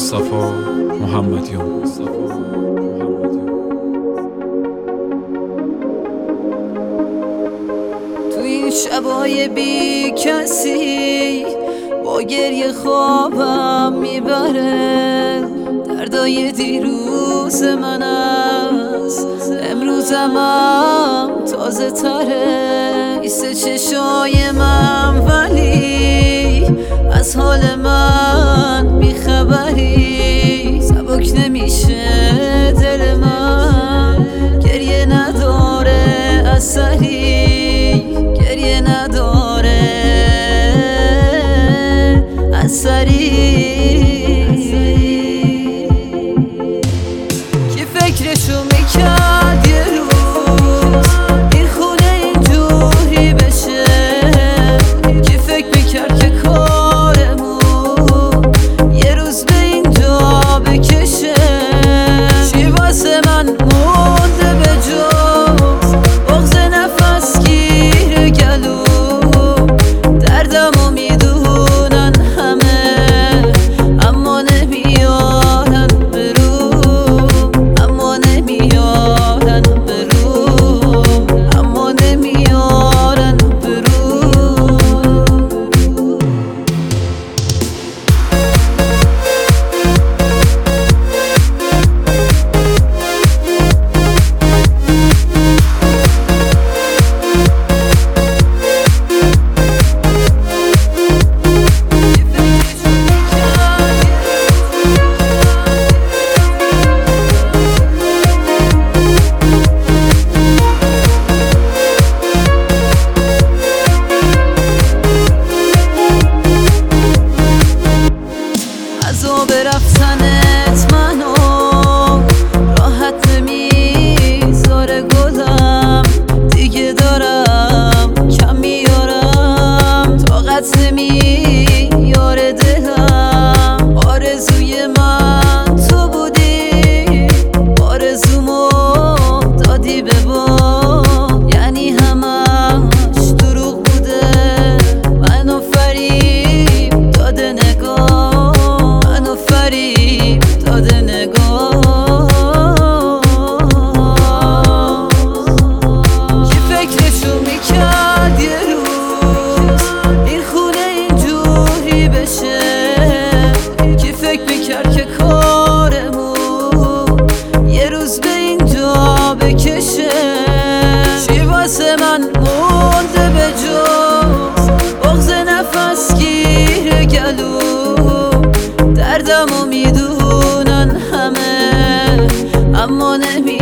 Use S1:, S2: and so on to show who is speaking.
S1: مصطفی محمدیون.
S2: تو این شبای بی کسی با گریه خوابم میبره، دردای دیروز من است امروزم هم تازه تره. ایسته چشای من ولی از حال من بیخبری، سبک نمیشه دل من، گریه نداره اثری، گریه نداره اثری. کی فکرشو میکرد یه روز این خونه اینجوری بشه؟ کی فکر میکرد که کارمون یه روز به اینجا بکشه؟ چی واسه من مونده به جز بغض نفس گیر گلو؟ دردمو میدونن همه اما نمیارن برو، اما نمیارن برو، اما نمیارن برو. عذاب رفتنت منو راحت نمیذاره گلم، دیگه دارم کم میارم، طاقت نمیاره دلم. آرزوی من تو بودی، آرزومو دادی به بام، یعنی همش دروغ بوده، منو فریب داده نگاه، منو فریب داده نگاه. کی فکرشو میکرد یه روز این خونه اینجوری بشه؟ کی فکر میکرد که کارمون یه روز به اینجا بکشه؟ چی واسه من مونده به جز بغض نفس گیر گلو؟ دردمو میدونن همه اما نمی